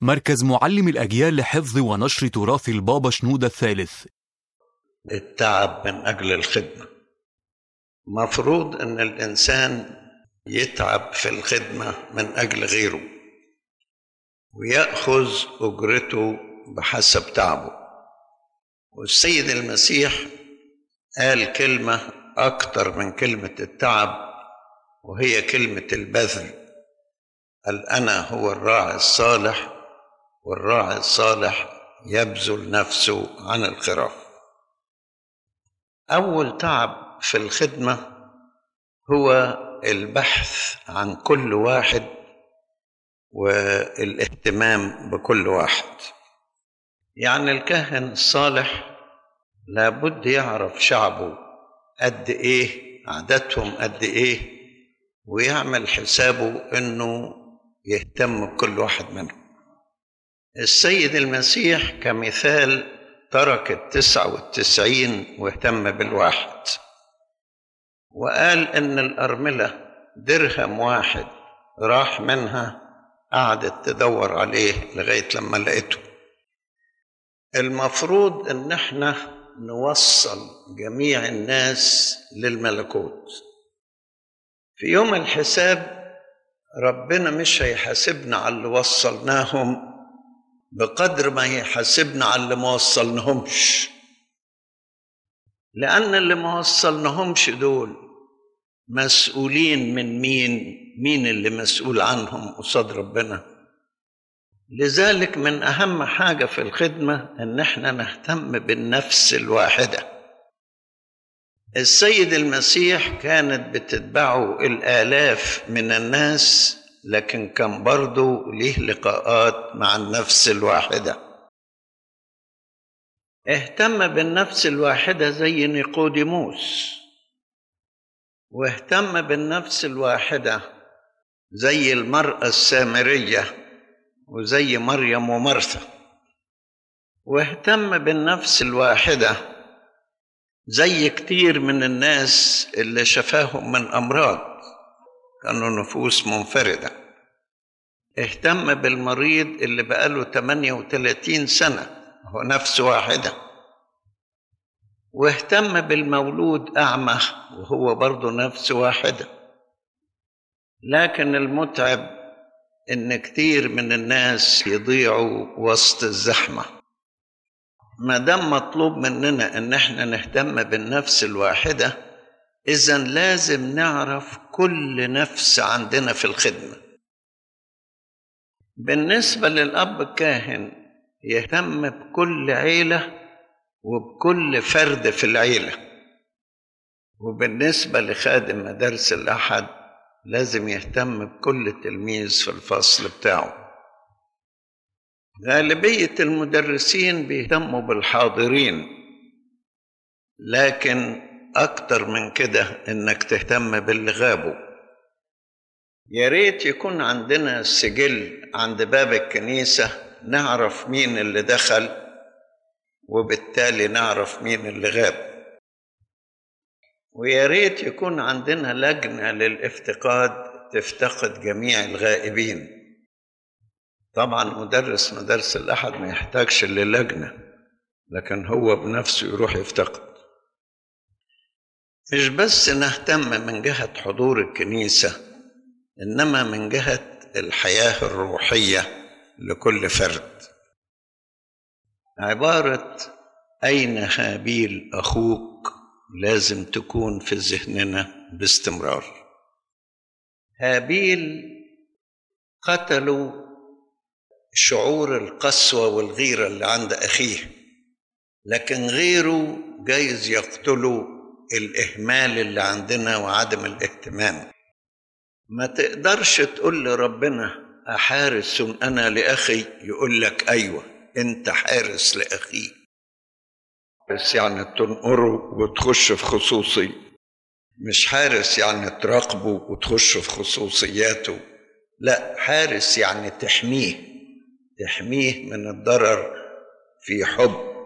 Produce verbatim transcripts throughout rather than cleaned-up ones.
مركز معلم الأجيال لحفظ ونشر تراث البابا شنودة الثالث. التعب من أجل الخدمة. مفروض أن الإنسان يتعب في الخدمة من أجل غيره ويأخذ أجرته بحسب تعبه. والسيد المسيح قال كلمة أكتر من كلمة التعب، وهي كلمة البذل. قال أنا هو الراعي الصالح، والراعي الصالح يبذل نفسه عن الخراف. أول تعب في الخدمة هو البحث عن كل واحد والاهتمام بكل واحد. يعني الكاهن الصالح لابد يعرف شعبه قد إيه، عاداتهم قد إيه، ويعمل حسابه إنه يهتم بكل واحد منهم. السيد المسيح كمثال ترك التسعة والتسعين واهتم بالواحد، وقال إن الأرملة درهم واحد راح منها قعدت تدور عليه لغاية لما لقيته. المفروض إن احنا نوصل جميع الناس للملكوت. في يوم الحساب ربنا مش هيحاسبنا على اللي وصلناهم بقدر ما هيحاسبنا على اللي ما وصلناهمش، لأن اللي ما وصلناهمش دول مسؤولين من مين؟ مين اللي مسؤول عنهم قصاد ربنا؟ لذلك من أهم حاجة في الخدمة إن احنا نهتم بالنفس الواحدة. السيد المسيح كانت بتتبعه الآلاف من الناس، لكن كان برضو ليه لقاءات مع النفس الواحدة. اهتم بالنفس الواحدة زي نيقوديموس، واهتم بالنفس الواحدة زي المرأة السامرية وزي مريم ومرثا، واهتم بالنفس الواحدة زي كتير من الناس اللي شفاهم من أمراض كانوا نفوس منفردة. اهتم بالمريض اللي بقاله ثمانية وثلاثين سنة، هو نفس واحدة. واهتم بالمولود أعمى، وهو برضه نفس واحدة. لكن المتعب إن كتير من الناس يضيعوا وسط الزحمة. ما دام مطلوب مننا إن احنا نهتم بالنفس الواحدة، إذن لازم نعرف كل نفس عندنا في الخدمة. بالنسبة للأب الكاهن يهتم بكل عيلة وبكل فرد في العيلة، وبالنسبة لخادم مدارس الأحد لازم يهتم بكل تلميذ في الفصل بتاعه. غالبية المدرسين بيهتموا بالحاضرين، لكن أكتر من كده إنك تهتم باللي غابوا. يا ريت يكون عندنا سجل عند باب الكنيسة نعرف مين اللي دخل، وبالتالي نعرف مين اللي غاب. ويا ريت يكون عندنا لجنة للافتقاد تفتقد جميع الغائبين. طبعا مدرس مدارس الأحد ما يحتاجش للجنة، لكن هو بنفسه يروح يفتقد. مش بس نهتم من جهة حضور الكنيسة، إنما من جهة الحياة الروحية لكل فرد. عبارة أين هابيل أخوك لازم تكون في ذهننا باستمرار. هابيل قتلوا شعور القسوة والغيرة اللي عند أخيه، لكن غيره جايز يقتلوا الإهمال اللي عندنا وعدم الاهتمام. ما تقدرش تقول لربنا أحارس أنا لأخي، يقول لك أيوة أنت حارس لأخي. حارس يعني تنقره وتخش في خصوصي، مش حارس يعني تراقبه وتخش في خصوصياته. لا، حارس يعني تحميه تحميه من الضرر في حب.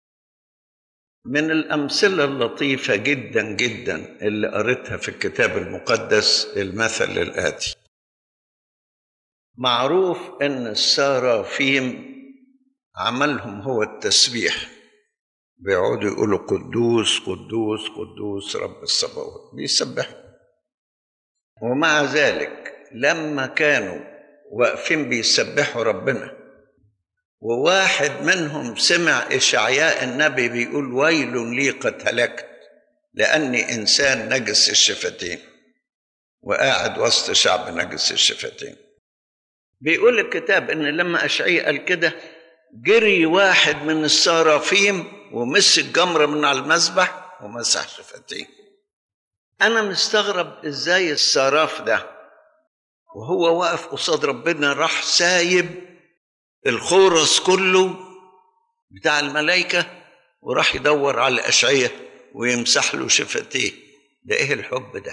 من الأمثلة اللطيفة جدا جدا اللي قريتها في الكتاب المقدس المثل الآتي: معروف ان السرافيم عملهم هو التسبيح، بيقعدوا يقولوا قدوس قدوس قدوس رب الصباوت، بيسبحوا. ومع ذلك لما كانوا واقفين بيسبحوا ربنا وواحد منهم سمع إشعياء النبي بيقول ويل لي قد هلكت لأني إنسان نجس الشفتين، وقاعد وسط شعب نجس الشفتين. بيقول الكتاب إن لما إشعياء قال كده جري واحد من السرافيم ومسك جمرة من على المذبح ومسح شفتيه. أنا مستغرب إزاي السراف ده وهو واقف قصاد ربنا راح سايب الخورس كله بتاع الملائكة وراح يدور على أشعياء ويمسح له شفتيه. ده إيه الحب ده؟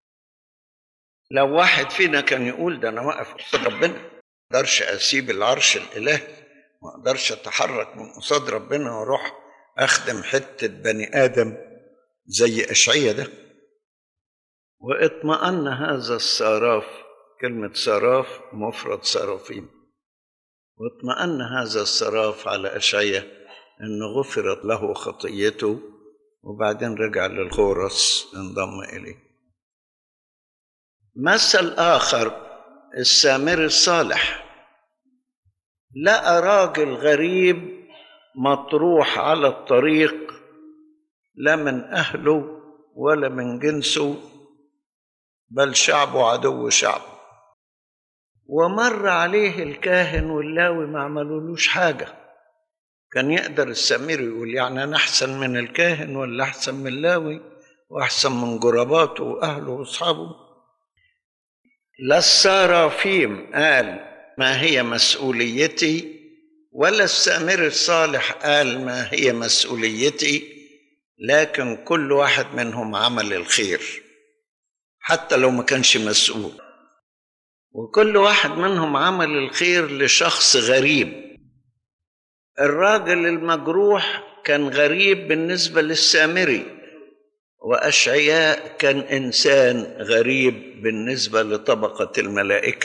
لو واحد فينا كان يقول ده أنا واقف قصاد ربنا ما أقدرش أسيب العرش الإلهي، ما أقدرش أتحرك من قصاد ربنا وأروح أخدم حتة بني آدم زي أشعياء ده. واطمأن هذا السراف، كلمة سراف مفرد سرافيم، واطمأن هذا السراف على أشعياء أن غفرت له خطيته، وبعدين رجع للخورس انضم إليه. مثل آخر السامري الصالح، لقى راجل غريب مطروح على الطريق لا من أهله ولا من جنسه بل شعبه عدو شعبه، ومر عليه الكاهن واللاوي ما عملولوش حاجة. كان يقدر السامري يقول يعني أنا أحسن من الكاهن ولا أحسن من اللاوي وأحسن من جرباته وأهله وأصحابه؟ لا السرافيم قال ما هي مسؤوليتي ولا السامري الصالح قال ما هي مسؤوليتي، لكن كل واحد منهم عمل الخير حتى لو ما كانش مسؤول، وكل واحد منهم عمل الخير لشخص غريب. الراجل المجروح كان غريب بالنسبة للسامري، وأشعياء كان إنسان غريب بالنسبة لطبقة الملائكة.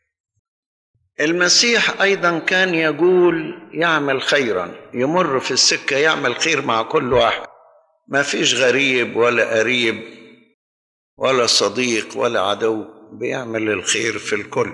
المسيح أيضا كان يقول يعمل خيرا، يمر في السكة يعمل خير مع كل واحد، ما فيش غريب ولا قريب ولا صديق ولا عدو، بيعمل الخير في الكل.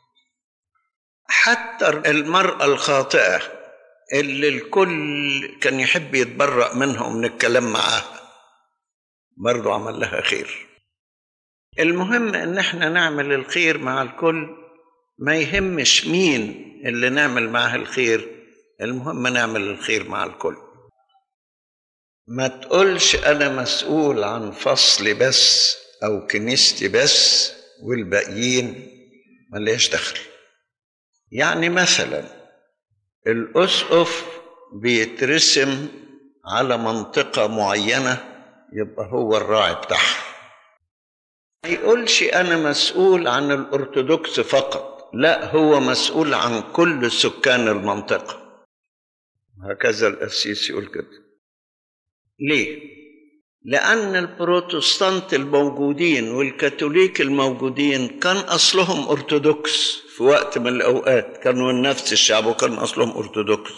حتى المرأة الخاطئة اللي الكل كان يحب يتبرأ منها ومن الكلام معاها برضو عمل لها خير. المهم ان احنا نعمل الخير مع الكل، ما يهمش مين اللي نعمل معه الخير، المهم نعمل الخير مع الكل. ما تقولش انا مسؤول عن فصل بس او كنيستي بس والباقيين مليش دخل. يعني مثلا الأسقف بيترسم على منطقة معينة يبقى هو الراعي بتاعها، ما يقولش أنا مسؤول عن الأرثوذكس فقط، لا هو مسؤول عن كل سكان المنطقة. هكذا القسيس يقول كده. ليه؟ لأن البروتستانت الموجودين والكاثوليك الموجودين كان أصلهم أرثوذكس في وقت من الأوقات، كانوا من نفس الشعب وكان أصلهم أرثوذكس،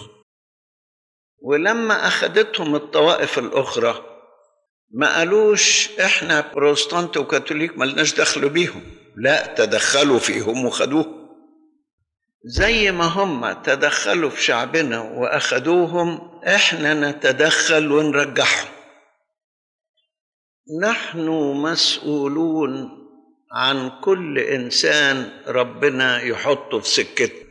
ولما أخذتهم الطوائف الأخرى ما قالوش إحنا بروتستانت وكاثوليك ملناش دخل بيهم، لا تدخلوا فيهم وخدوهم زي ما هم تدخلوا في شعبنا وأخذوهم، إحنا نتدخل ونرجعهم. نحن مسؤولون عن كل إنسان ربنا يحطه في سكته.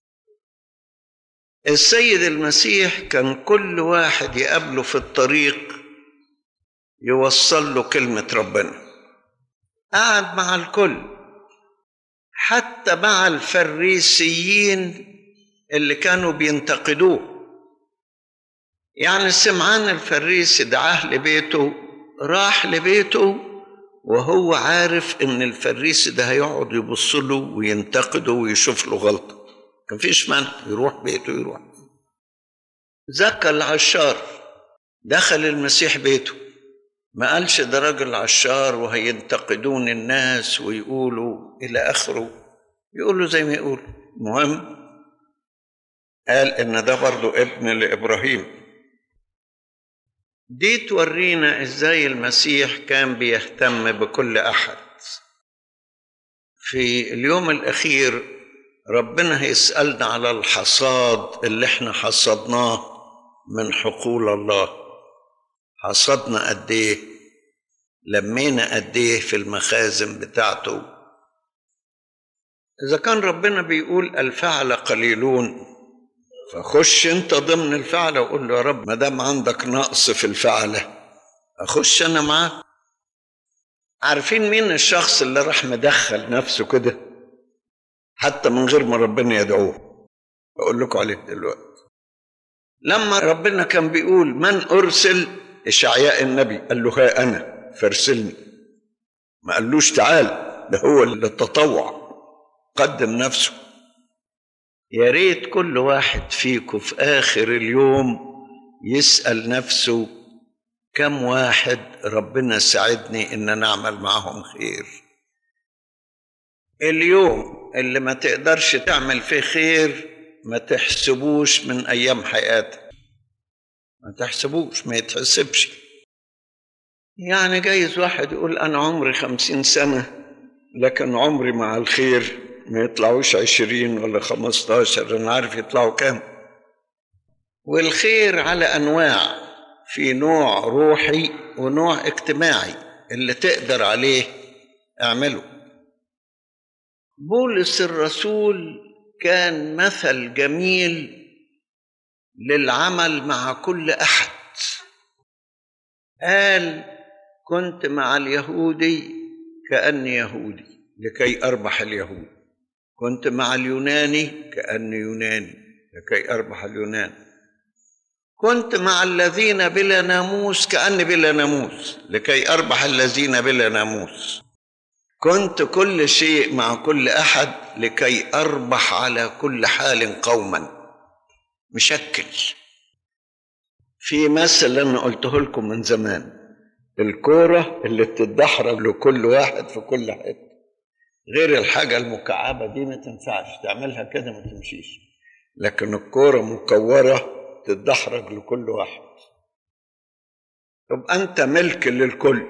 السيد المسيح كان كل واحد يقابله في الطريق يوصل له كلمة ربنا، قعد مع الكل حتى مع الفريسيين اللي كانوا بينتقدوه. يعني سمعان الفريسي دعاه لبيته، راح لبيته وهو عارف ان الفريسي ده هيقعد يبص له وينتقده ويشوف له غلطه، كان فيش مانع يروح بيته يروح. زكى العشار دخل المسيح بيته، ما قالش ده راجل عشار وهينتقدون الناس ويقولوا الى اخره، يقول له زي ما يقول. المهم قال إن ده برضو ابن لإبراهيم. دي تورينا إزاي المسيح كان بيهتم بكل أحد. في اليوم الأخير ربنا هيسألنا على الحصاد اللي احنا حصدناه من حقول الله. حصدنا قد ايه؟ لمينا قد ايه في المخازن بتاعته؟ إذا كان ربنا بيقول الفعل قليلون، فخش انت ضمن الفعل وقول له يا رب ما دام عندك نقص في الفعلة اخش انا معاك. عارفين مين الشخص اللي راح مدخل نفسه كده حتى من غير ما ربنا يدعوه؟ اقول لكم عليه دلوقتي. لما ربنا كان بيقول من ارسل اشعياء النبي، قال له ها انا فارسلني. ما قالوش تعال، ده هو اللي تطوع قدم نفسه. يا ريت كل واحد فيكم في آخر اليوم يسأل نفسه كم واحد ربنا ساعدني إن نعمل معهم خير. اليوم اللي ما تقدرش تعمل فيه خير ما تحسبوش من أيام حياتك، ما تحسبوش، ما يتحسبش. يعني جايز واحد يقول أنا عمري خمسين سنة لكن عمري مع الخير ما يطلعوش عشرين ولا خمستاشر، أنا عارف يطلعوا كام. والخير على أنواع، في نوع روحي ونوع اجتماعي، اللي تقدر عليه اعمله. بولس الرسول كان مثل جميل للعمل مع كل أحد. قال كنت مع اليهودي كأني يهودي لكي أربح اليهود، كنت مع اليوناني كأني يوناني لكي أربح اليونان، كنت مع الذين بلا ناموس كأني بلا ناموس لكي أربح الذين بلا ناموس، كنت كل شيء مع كل أحد لكي أربح على كل حال قوما. مشكل. في مثل أنا قلته لكم من زمان، الكورة اللي بتتدحرج لكل واحد في كل حتة، غير الحاجة المكعبة دي ما تنفعش تعملها كده ما تمشيش، لكن الكورة مكورة تتدحرج لكل واحد. طب أنت ملك للكل.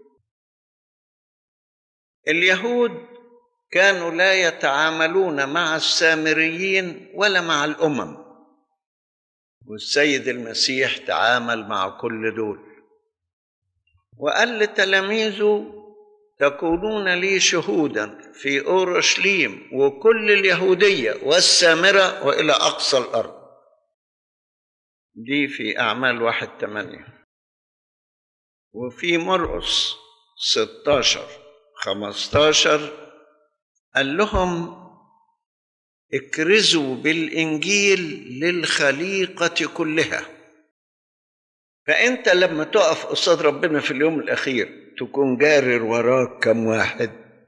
اليهود كانوا لا يتعاملون مع السامريين ولا مع الأمم، والسيد المسيح تعامل مع كل دول وقال لتلاميذه تكونون لي شهودا في أورشليم وكل اليهودية والسامرة وإلى أقصى الأرض. دي في أعمال واحد ثمانية. وفي مرقس ستاشر خمستاشر قال لهم اكرزوا بالإنجيل للخليقة كلها. فأنت لما تقف قصاد ربنا في اليوم الأخير تكون جارر وراك كم واحد؟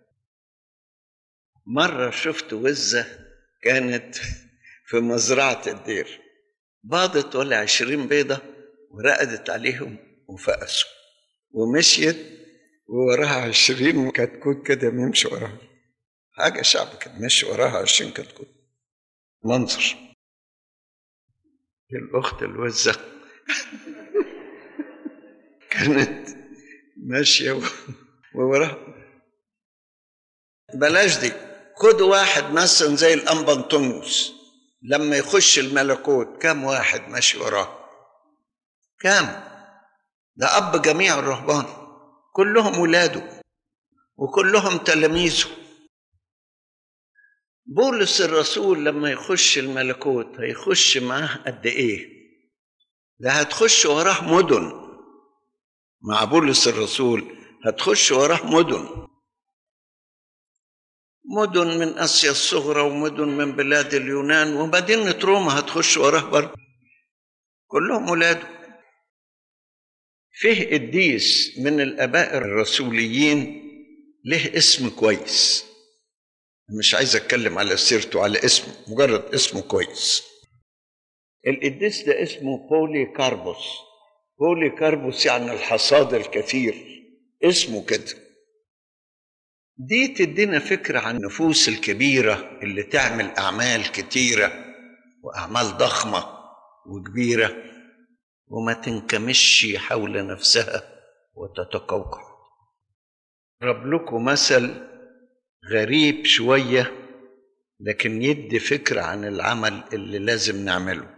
مرة شفت وزة كانت في مزرعة الدير، باضت ولا عشرين بيضة ورقدت عليهم وفقسوا، ومشيت ووراها عشرين كتكوت كده يمشي وراها، حاجة شعب كده مشي وراها عشرين كتكوت. منظر. الأخت الوزة كانت ماشية ووراها. بلاش دي، خد واحد مثلا زي الأنبا أنطونيوس لما يخش الملكوت كم واحد ماشي وراه؟ كم؟ ده أب جميع الرهبان، كلهم ولاده وكلهم تلاميذه. بولس الرسول لما يخش الملكوت هيخش معاه قد إيه؟ ده هتخش وراه مدن. مع بولس الرسول هتخش وراه مدن، مدن من آسيا الصغرى ومدن من بلاد اليونان ومدينة روما هتخش وراه برضه، كلهم ولاده. فيه قديس من الآباء الرسوليين له اسم كويس، مش عايز أتكلم على سيرته، على اسمه، مجرد اسمه كويس. القديس ده اسمه بولي كاربوس. بولي كاربوس يعني الحصاد الكثير، اسمه كده. دي تدينا فكرة عن النفوس الكبيرة اللي تعمل أعمال كتيرة وأعمال ضخمة وكبيرة وما تنكمش حول نفسها وتتقوقع. أضرب لكم مثل غريب شوية لكن يدي فكرة عن العمل اللي لازم نعمله.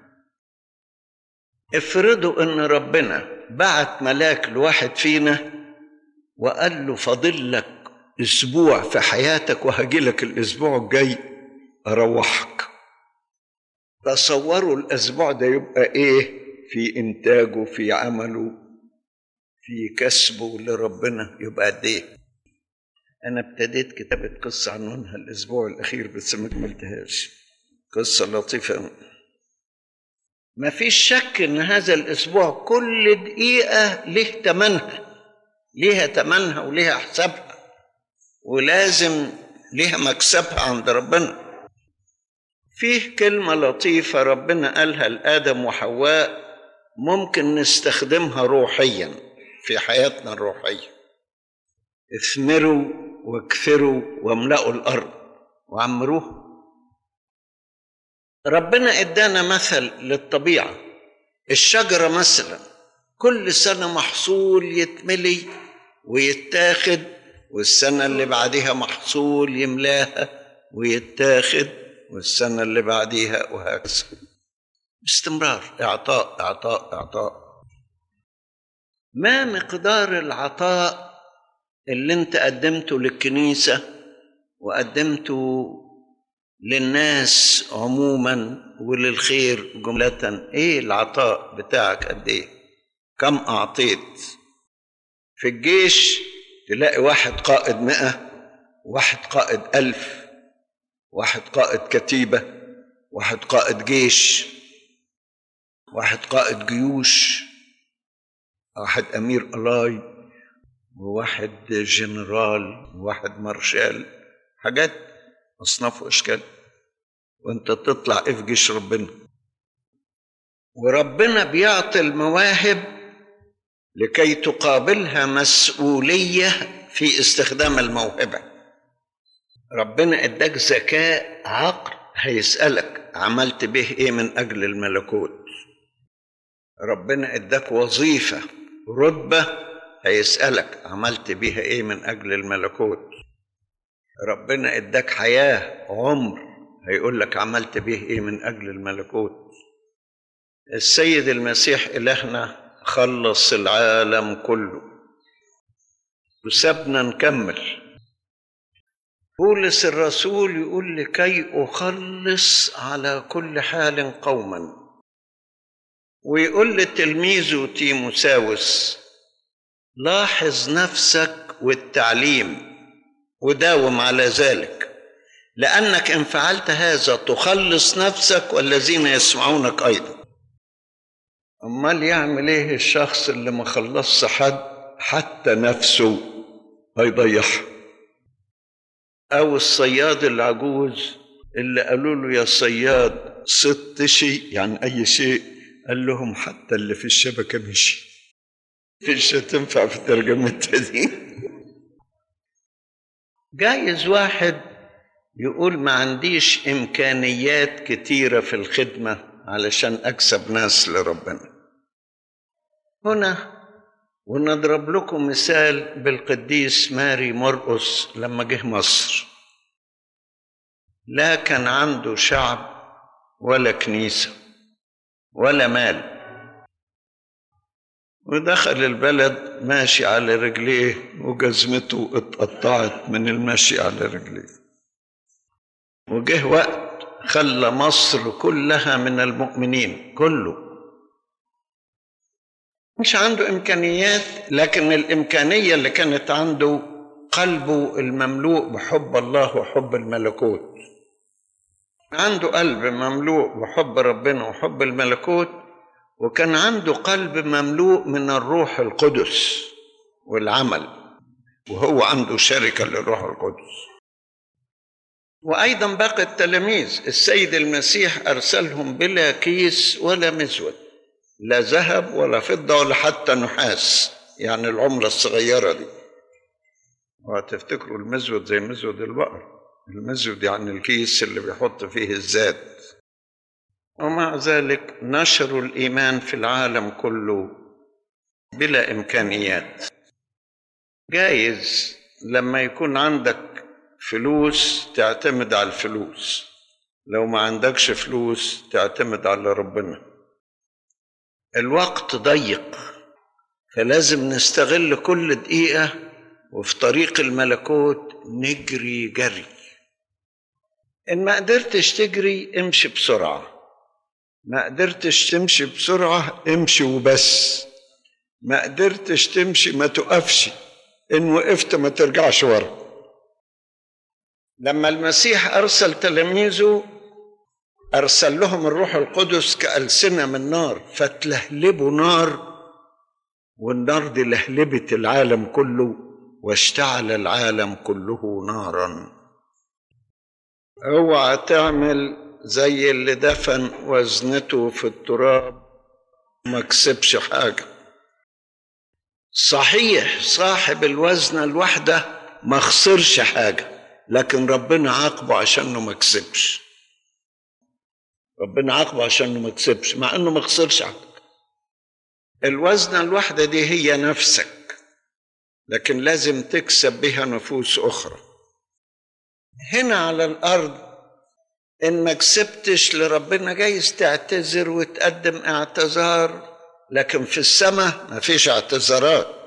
افرضوا ان ربنا بعت ملاك لواحد فينا وقال له فاضل لك اسبوع في حياتك وهجيلك الاسبوع الجاي اروحك. تصوروا الاسبوع ده يبقى ايه في انتاجه، في عمله، في كسبه لربنا، يبقى قد ايه. انا ابتديت كتابة قصة عنوانها الاسبوع الاخير بس ما كملتهاش، قصة لطيفة. ما فيش شك ان هذا الاسبوع كل دقيقة له تمنها، ليها تمنها وليها حسابها، ولازم ليها مكسبها عند ربنا. فيه كلمة لطيفة ربنا قالها لآدم وحواء ممكن نستخدمها روحيا في حياتنا الروحية: اثمروا واكثروا واملأوا الأرض وعمروها. ربنا ادانا مثل للطبيعة، الشجرة مثلا كل سنة محصول يتملي ويتاخد، والسنة اللي بعدها محصول يملاها ويتاخد، والسنة اللي بعدها، وهكذا باستمرار، اعطاء اعطاء اعطاء. ما مقدار العطاء اللي انت قدمته للكنيسة وقدمته للناس عموما وللخير جملة؟ ايه العطاء بتاعك؟ قد ايه؟ كم اعطيت؟ في الجيش تلاقي واحد قائد مئة، واحد قائد ألف، واحد قائد كتيبة، واحد قائد جيش، واحد قائد جيوش، واحد أمير قلاي، وواحد جنرال، وواحد مارشال، حاجات أصناف وأشكال، وأنت تطلع إيه في جيش ربنا. وربنا بيعطي المواهب لكي تقابلها مسؤولية في استخدام الموهبة. ربنا اداك ذكاء، عقل، هيسألك عملت به ايه من اجل الملكوت. ربنا اداك وظيفة، رتبة، هيسألك عملت بها ايه من اجل الملكوت. ربنا اداك حياة، عمر، هيقول لك عملت به ايه من اجل الملكوت. السيد المسيح إلهنا خلص العالم كله وسابنا نكمل. بولس الرسول يقول لكي أخلص على كل حال قوما، ويقول لتلميذه تيموساوس لاحظ نفسك والتعليم وداوم على ذلك، لأنك إن فعلت هذا تخلص نفسك والذين يسمعونك أيضا. أمال يعمل إيه الشخص اللي ما خلصش حد حتى نفسه هيضيعها؟ أو الصياد العجوز اللي قالوا له يا صياد صدت شيء، يعني أي شيء، قال لهم حتى اللي في الشبكة مشي. فيش تنفع في ترجمتها دي. جايز واحد يقول ما عنديش إمكانيات كتيرة في الخدمة علشان أكسب ناس لربنا. هنا ونضرب لكم مثال بالقديس ماري مرقس لما جه مصر، لا كان عنده شعب ولا كنيسة ولا مال، ودخل البلد ماشي على رجليه وجزمته اتقطعت من المشي على رجليه. وجه وقت خلى مصر كلها من المؤمنين، كله مش عنده إمكانيات، لكن الإمكانية اللي كانت عنده قلبه المملوء بحب الله وحب الملكوت. عنده قلب مملوء بحب ربنا وحب الملكوت، وكان عنده قلب مملوء من الروح القدس والعمل، وهو عنده شركة للروح القدس. وأيضا باقي التلاميذ السيد المسيح أرسلهم بلا كيس ولا مزود، لا ذهب ولا فضة ولا حتى نحاس، يعني العملة الصغيرة دي، وهتفتكروا المزود زي مزود البقر، المزود يعني الكيس اللي بيحط فيه الزاد. ومع ذلك نشروا الإيمان في العالم كله بلا إمكانيات. جايز لما يكون عندك فلوس تعتمد على الفلوس، لو ما عندكش فلوس تعتمد على ربنا. الوقت ضيق، فلازم نستغل كل دقيقة، وفي طريق الملكوت نجري جري. إن ما قدرتش تجري امشي بسرعة، ما قدرتش تمشي بسرعة امشي وبس، ما قدرتش تمشي ما تقفش، إن وقفت ما ترجعش ورا. لما المسيح أرسل تلاميذه أرسل لهم الروح القدس كألسنة من نار، فتلهلبوا نار، والنار دي لهلبت العالم كله، واشتعل العالم كله نارا. اوعى تعمل زي اللي دفن وزنته في التراب وما كسبش حاجة. صحيح صاحب الوزنة الواحدة ما خسرش حاجة، لكن ربنا عاقبه عشانه ما كسبش. ربنا عاقبه عشانه ما كسبش مع انه ما خسرش حاجة. الوزنة الواحدة دي هي نفسك، لكن لازم تكسب بها نفوس أخرى. هنا على الأرض إن ما كسبتش لربنا جايز تعتذر وتقدم اعتذار، لكن في السماء ما فيش اعتذارات.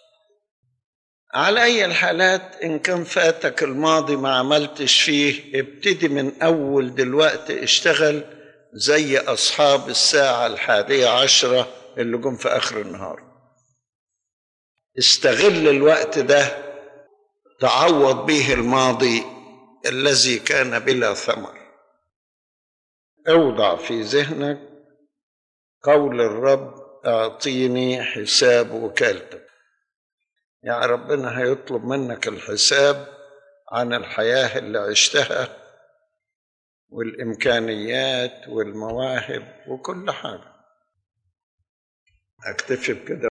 على أي الحالات إن كان فاتك الماضي ما عملتش فيه، ابتدي من أول دلوقتي اشتغل زي أصحاب الساعة الحادية عشرة اللي جم في آخر النهار. استغل الوقت ده تعوض به الماضي الذي كان بلا ثمر. اوضع في ذهنك قول الرب اعطيني حساب وكالتك. يعني ربنا هيطلب منك الحساب عن الحياة اللي عشتها والإمكانيات والمواهب وكل حاجة. اكتفي بكده.